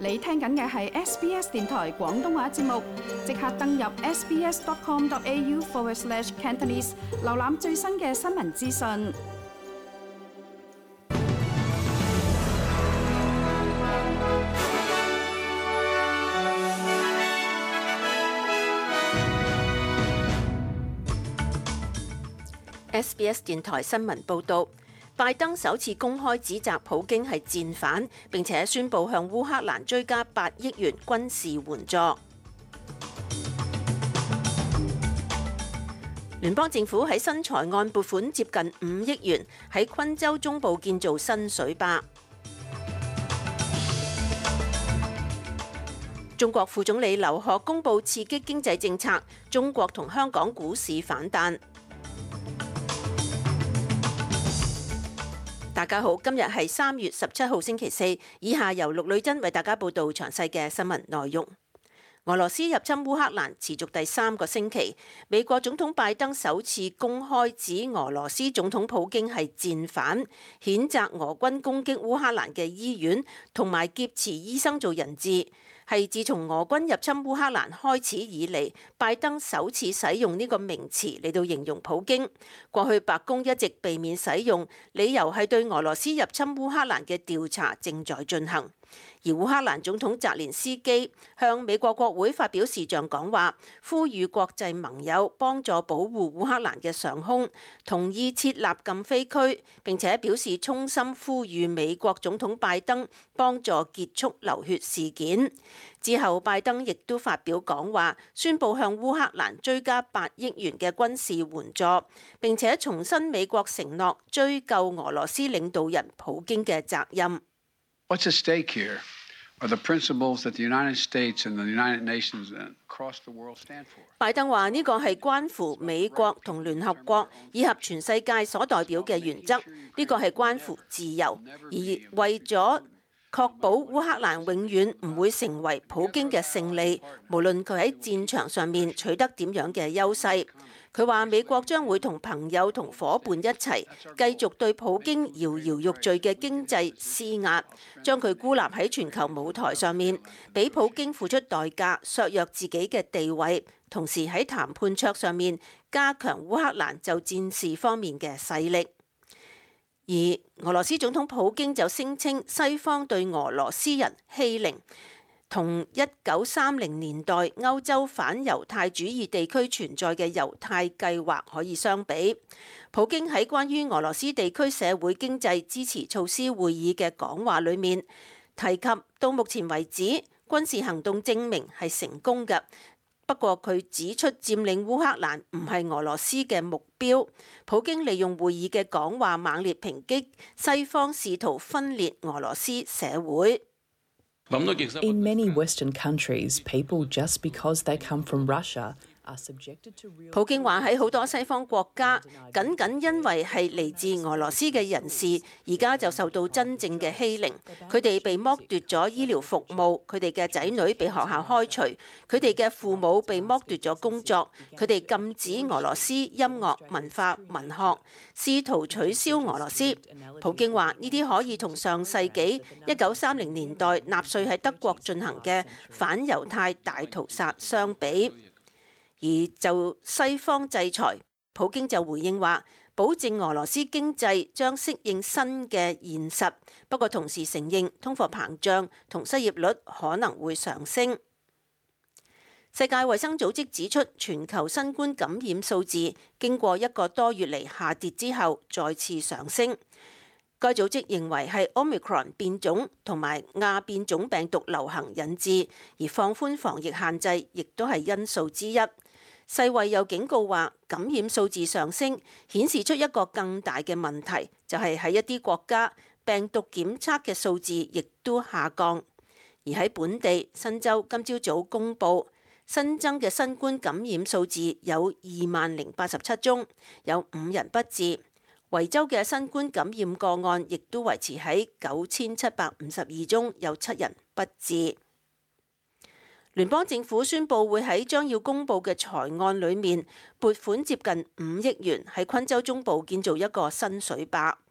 你聽緊嘅係 SBS 電台廣東話節目，即刻登入 sbs.com.au/Cantonese 瀏覽最新嘅新聞資訊。 SBS 電台新聞報導，拜登首次公開指責普京係戰犯，並且宣布向烏克蘭追加8億元軍事援助。聯邦政府喺新財案撥款接近5億元，喺昆州中部建造新水壩。中國副總理劉鶴公布刺激經濟政策，中國同香港股市反彈。大家好，今日係3月17號星期四，以下由陸女珍為大家報道詳細嘅新聞內容。俄羅斯入侵烏克蘭持續第3個星期，美國總統拜登首次公開指俄羅斯總統普京係戰犯，譴責俄軍攻擊烏克蘭嘅醫院同埋劫持醫生做人質，係自從俄軍入侵烏克蘭開始以嚟，拜登首次使用呢個名詞嚟到形容普京。過去白宮一直避免使用，理由係對俄羅斯入侵烏克蘭嘅調查正在進行。而烏克蘭總統澤連斯基向美國國會發表視像講話，呼籲國際盟友幫助保護烏克蘭嘅上空，同意設立禁飛區，並且表示衷心呼籲美國總統拜登幫助結束流血事件。之後，拜登亦都發表講話，宣布向烏克蘭追加8億元嘅軍事援助，並且重申美國承諾追究俄羅斯領導人普京嘅責任。 What's at stake here are the principles that the United States and the United Nations and across the world stand for. 拜登話呢個係關乎美國同聯合國以及全世界所代表嘅原則，呢個係關乎自由，而為咗確保烏克蘭永遠唔會成為普京嘅勝利，無論佢喺戰場上面取得點樣嘅優勢。佢話美國將會同朋友同夥伴一齊繼續對普京搖搖欲墜嘅經濟施壓，將佢孤立喺全球舞台上面，俾普京付出代價，削弱自己嘅地位，同時喺談判桌上面加強烏克蘭就戰事方面嘅勢力。而俄羅斯總統普京就聲稱西方對俄羅斯人欺凌，同1930年代歐洲反猶太主義地區存在嘅猶太計劃可以相比。普京喺關於俄羅斯地區社會經濟支持措施會議嘅講話裏面提及，到目前為止軍事行動證明係成功嘅。不過佢指出佔領烏克蘭唔係俄羅斯嘅目標。普京利用會議嘅講話猛烈抨擊西方試圖分裂俄羅斯社會。 In many Western countries, people just because they come from Russia are subjected to real. 普京話喺好多西方國家，僅因為係嚟自俄羅斯嘅人士，而家就受到真正嘅欺凌。佢哋被剝奪咗醫療服務，佢哋嘅仔女被學校開除，佢哋嘅父母被剝奪咗工作，佢哋禁止俄羅斯音樂、文化、文學，試圖取消俄羅斯。普京話呢啲可以同上世紀1930年代納粹喺德國進行嘅反猶太大屠殺相比。而就西方制裁，普京就回應話，保證俄羅斯經濟將適應新嘅現實，不過同時承認通貨膨脹同失業率可能會上升。世界衛生組織指出，全球新冠感染數字經過1個多月嚟下跌之後，再次上升。該組織認為係 Omicron 變種同埋亞變種病毒流行引致，而放寬防疫限制亦都係因素之一。世衛又警告話，感染數字上升顯示出一個更大嘅問題，就係喺一啲國家病毒檢測嘅數字亦都下降。而喺本地，新州今朝早公布新增嘅新冠感染數字有20,087宗，有5人不治。維州嘅新冠感染個案亦都維持喺9,752宗，有7人不治。聯邦政府宣布會喺將要公布嘅財案裏面撥款接近5億元，喺昆州中部建造一個新水壩。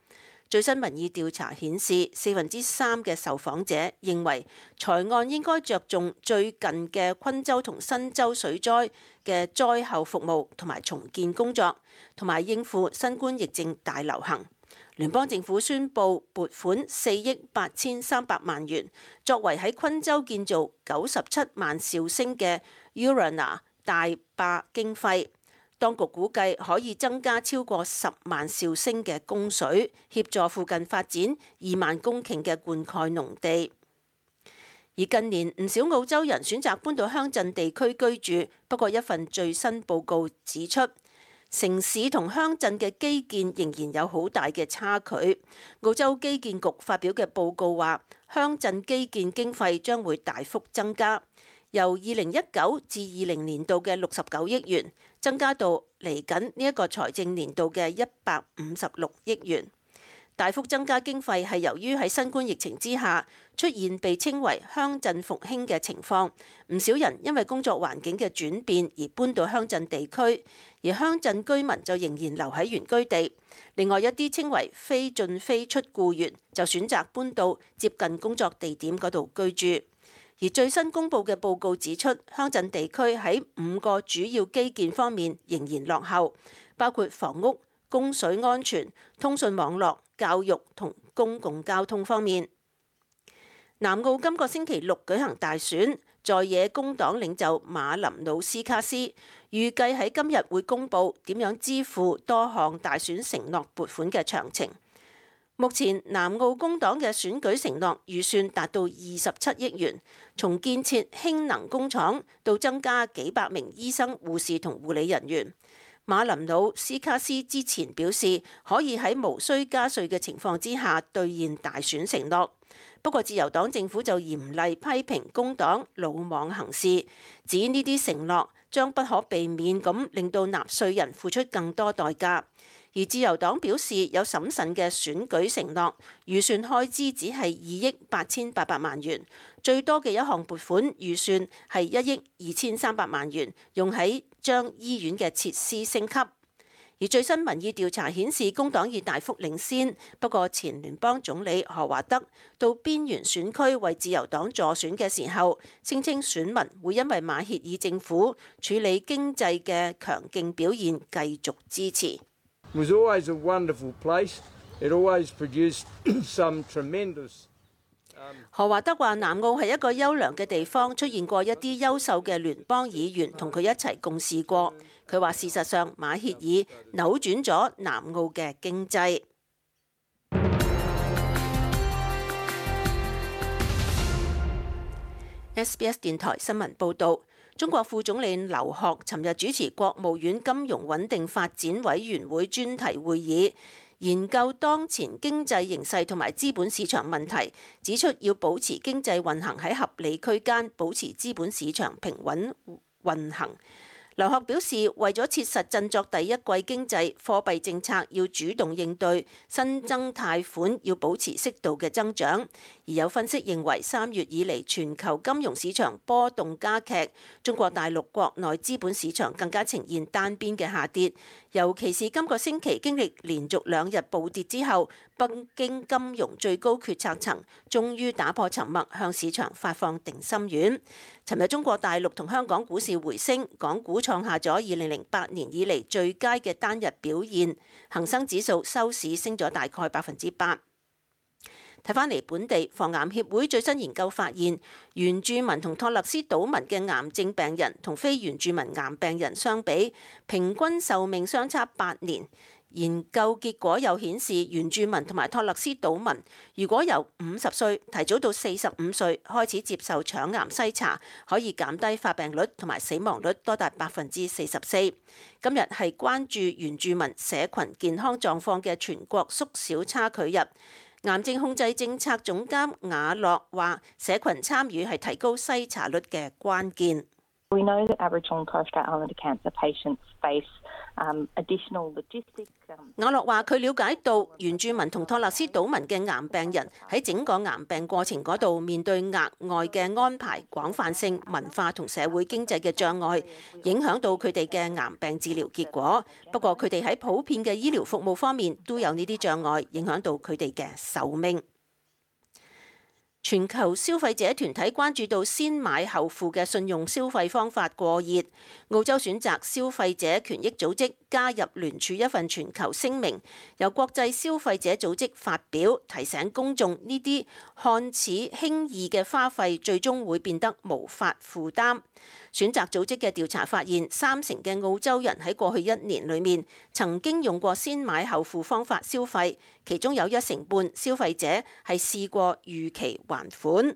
最新民意調查顯示，3%嘅受訪者認為財案應該着重最近嘅昆州同新州水災嘅災後服務同埋重建工作，同埋應付新冠疫症大流行。聯邦政府宣布撥款4億8300萬元，作為喺昆州建造97萬兆升嘅 Urana 大壩經費。當局估計可以增加超過10萬兆升嘅供水，協助附近發展2萬公頃嘅灌溉農地。而近年唔少澳洲人選擇搬到鄉鎮地區居住，不過一份最新報告指出，城市同鄉鎮嘅基建仍然有好大嘅差距。澳洲基建局發表嘅報告話，鄉鎮基建經費將會大幅增加，由2019至20年度嘅69億元，增加到嚟緊呢一個財政年度嘅156億元。大幅增加經費係由於喺新冠疫情之下出現被稱為鄉鎮復興嘅情況，唔少人因為工作環境嘅轉變而搬到鄉鎮地區，而鄉鎮居民就仍然留喺原居地。另外一啲稱為非進非出僱員就選擇搬到接近工作地點嗰度居住。而最新公布嘅報告指出，鄉鎮地區喺5個主要基建方面仍然落後，包括房屋、供水安全、通訊網絡、教育同公共交通方面。南澳今個星期6舉行大選，在野工黨領袖馬林努斯卡斯預計喺今日會公布點樣支付多項大選承諾撥款嘅詳情。目前南澳工黨嘅選舉承諾預算達到27億元，從建設氫能工廠到增加幾百名醫生、護士同護理人員。馬林努斯卡斯之前表示，可以喺無需加稅嘅情況之下兌現大選承諾。不過自由黨政府就嚴厲批評工黨魯莽行事，指呢啲承諾將不可避免咁令到納稅人付出更多代價。而自由黨表示有審慎嘅選舉承諾，預算開支只係2億8800萬元，最多嘅一項撥款預算係1億2300萬元，用喺將醫院嘅設施升級。而最新民意調查顯示工黨已大幅領先，不過前聯邦總理何華德到邊緣選區為自由黨助選嘅時候，聲稱選民會因為馬歇爾政府處理經濟嘅強勁表現繼續支持。 Was always a wonderful place. It always produced some tremendous. 何華德話：南澳係一個優良嘅地方，出現過一啲優秀嘅聯邦議員同佢一齊共事過。佢話事實上馬歇爾扭轉咗南澳嘅經濟。SBS 電台新聞報導。中國副總理劉鶴尋日主持國務院金融穩定發展委員會專題會議，研究當前經濟形勢同埋資本市場問題，指出要保持經濟運行喺合理區間，保持資本市場平穩運行。劉鶴表示，為咗切實振作第一季經濟，貨幣政策要主動應對，新增貸款要保持適度嘅增長。而有分析認為，3月以嚟全球金融市場波動加劇，中國大陸國內資本市場更加呈現單邊嘅下跌。尤其是今個星期經歷連續2日暴跌之後，北京金融最高決策層終於打破沉默，向市場發放定心丸。尋日中國大陸同香港股市回升，港股創下咗2008年以嚟最佳嘅單日表現，恒生指數收市升咗大概8%。睇返嚟本地，防癌協會最新研究發現，原住民同托勒斯島民嘅癌症病人同非原住民癌病人相比，平均壽命相差8年。研究結果又顯示，原住民同埋托勒斯島民如果由50歲提早到45歲開始接受腸癌篩查，可以減低發病率同埋死亡率多達44%。今日係關注原住民社群健康狀況嘅全國縮小差距日。癌症控制政策總監雅樂話：社群參與係提高篩查率嘅關鍵。 We know that Aboriginal and Torres Strait Islander cancer patients face additional logistics。 瓦洛話：佢了解到原住民同托勒斯島民嘅癌病人喺整個癌病過程嗰度面對額外嘅安排、廣泛性、文化同社會經濟嘅障礙，影響到佢哋嘅癌病治療結果。不過佢哋喺普遍嘅醫療服務方面都有呢啲障礙，影響到佢哋嘅壽命。全球消費者團體關注到先買後付嘅信用消費方法過熱，澳洲選擇消費者權益組織加入聯署一份全球聲明，由國際消費者組織發表，提醒公眾呢啲看似輕易嘅花費最終會變得無法負擔。選擇組織嘅調查發現，30%嘅澳洲人喺過去1年裏面曾經用過先買後付方法消費，其中有1成半消費者係試過逾期還款。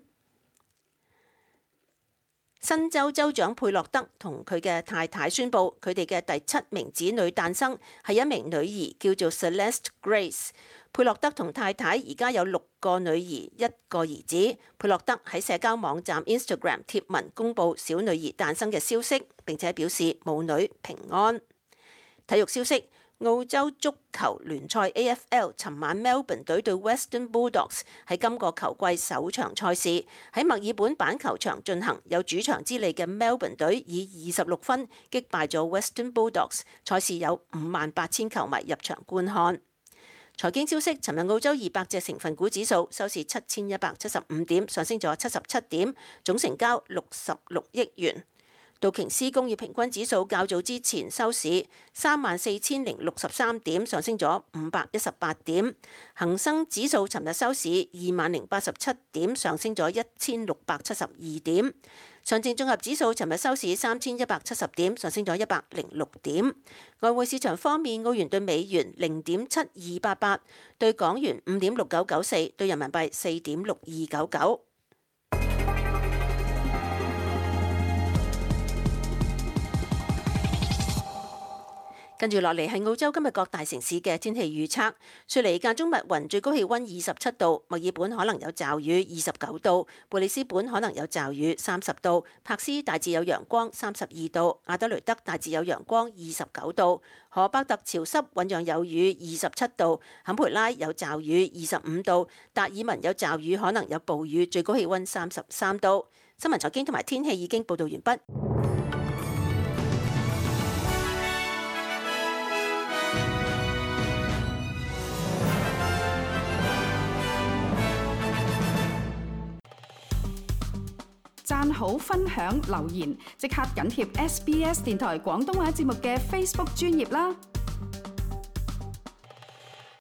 新州州長佩洛德同佢嘅太太宣布，佢哋嘅第7名子女誕生，係一名女兒，叫做 Celeste Grace。佩洛德同太太而家有6個女兒，1個兒子。佩洛德喺社交網站 Instagram 貼文公佈小女兒誕生嘅消息，並且表示母女平安。體育消息：澳洲足球聯賽 AFL 尋晚 Melbourne 隊對 Western Bulldogs 喺今個球季首場賽事喺墨爾本板球場進行，有主場之利嘅 Melbourne 隊以26分擊敗咗 Western Bulldogs。賽事有58,000球迷入場觀看。財經消息：尋日澳洲200隻成分股指數收市7175點，上升咗77點，總成交66億元。道瓊斯工業平均指數較早之前收市34,063點，上升咗518點。恒生指數尋日收市20,087點，上升咗1,672點。上證綜合指數尋日收市3,170點，上升咗106點。外匯市場方面，澳元對美元0.7288，對港元5.6994，對人民幣4.6299。跟住落嚟係澳洲今日各大城市嘅天氣預測。雪梨間中密雲，最高氣温27度；墨爾本可能有驟雨29度；貝里斯本可能有驟雨30度；柏斯大致有陽光32度；阿德雷德大致有陽光29度；荷伯特潮濕醞釀有雨27度；坎培拉有驟雨25度；達爾文有驟雨可能有暴雨，最高氣温33度。新聞財經同埋天氣已經報導完畢。 讚好、分享、留言，即刻緊貼SBS 電台廣東話節目嘅 Facebook 專頁啦！